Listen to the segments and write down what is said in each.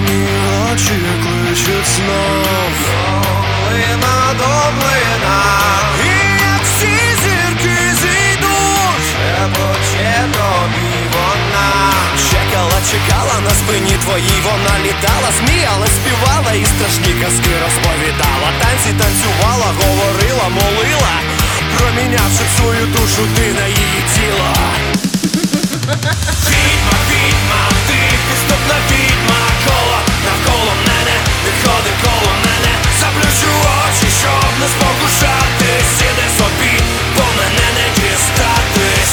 Чорні очі кличуть знов, Долина до млина, і як всі зірки зійдуть, шепоче тобі вона. Чекала на спині твоїй, вона літала, сміялась, співала і страшні казки розповідала. Танці танцювала, говорила, молила, промінявши свою душу ти на її тіло. Відьма, відьма, ти підступна відьма, коло навколо мене, не ходи коло мене. Заплющу очі, щоб не спокушатись, іди собі, бо мене не дістатись.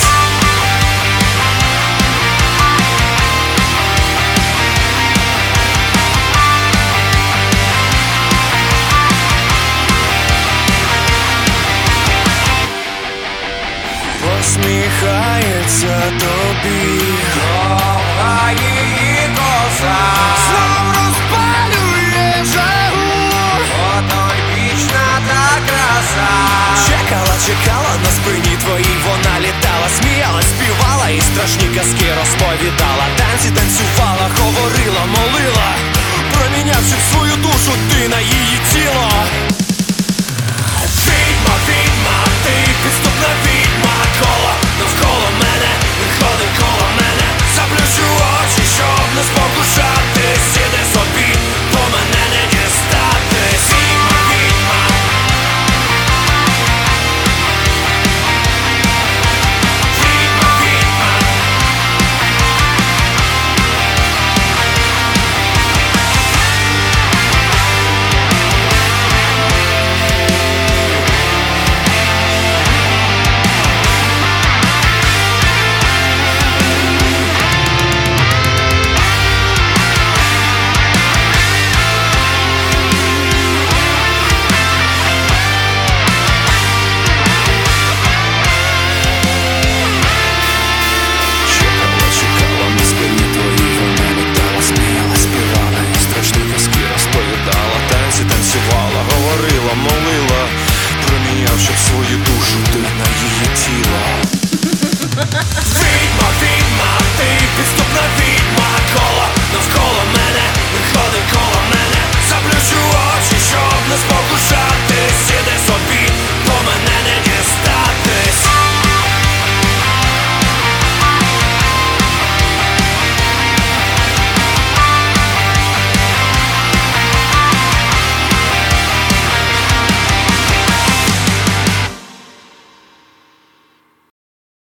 Посміхається тобі Довга її коса, знов розпалює жагу. потойбічна та краса. Чекала на спині твоїй, вона літала, сміялась, співала і страшні казки розповідала. Танці танцювала, говорила, молила, промінявши свою душу ти на її тіло.